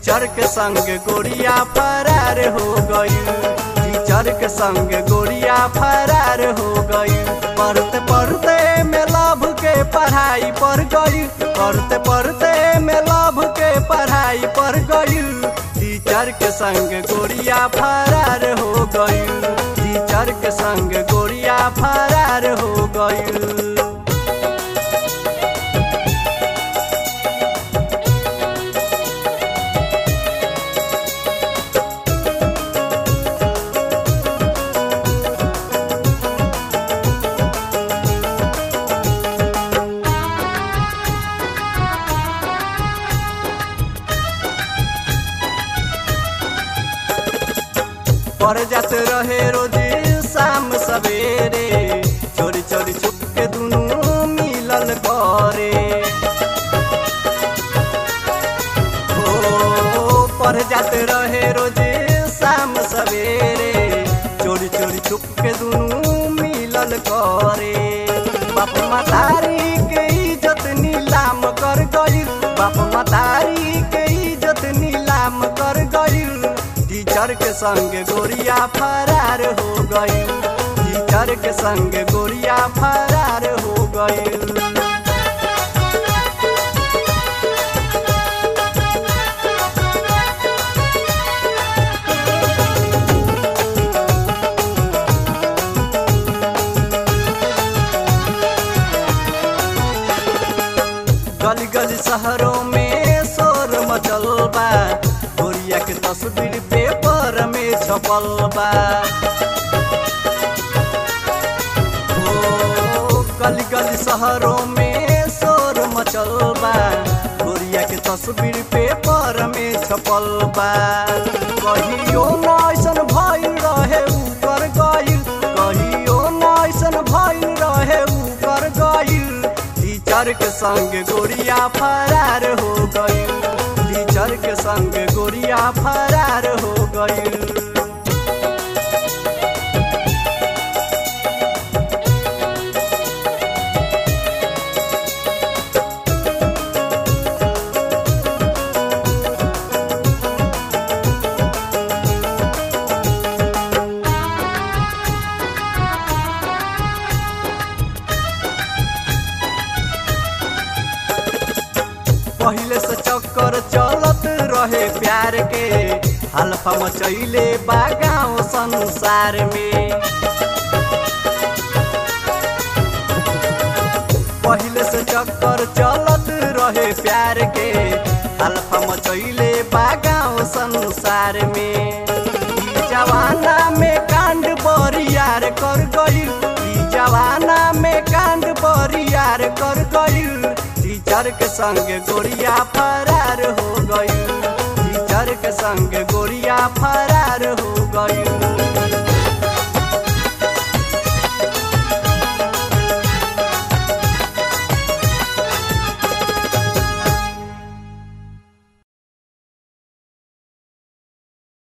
Teacher के संग गोरिया फरार हो गई। टीचर के संग गोरिया फरार हो गई। पढ़ते पढ़ते में लव के पढ़ाई पढ़ गई। पढ़ते पढ़ते में लव के पढ़ाई पढ़ गई। टीचर के संग गोरिया फरार हो गई। टीचर के संग गोरिया फरार हो गई। पढ़ जात रहे रोजी शाम सवेरे, चोरी चोरी छुप के दुनू मिलल करे। ओ पढ़ जात रहे रोजी शाम सवेरे, चोरी चोरी छुप के दुनू मिलल करे। बाप मतारी के इज्जत नीलाम कर गई। बाप मतारी के इज्जत नीलाम कर गई। टीचर के संग गोरिया फरार हो गई। टीचर के संग गोरिया फरार हो गई। गली गली शहरों में शोर मचल बा। गोरिया के तस्वीर पेपर में छपल बा। ओ गली गली शहरों में शोर मचल बा। गोरिया के तस्वीर पेपर में छपल बा। कहियो न ऐसन भइल रहे ऊपर गइल। कहियो न ऐसन भइल रहे ऊपर गइल। टीचर के संग गोरिया फरार हो गई। टीचर के संग गोरिया फरार हो गई। पहिले से चक्कर चलत रहे प्यार के, हल्फा मचैले बा गाँव संसार में। पहिले से चक्कर चलत रहे प्यार के, हल्फा मचैले बा गाँव संसार में। ई जवाना में कांड बरियार कर गइल। ई जवाना में कांड बरियार कर गइल। टीचर के संग गोरिया फरार हो गई। टीचर के संग गोरिया फरार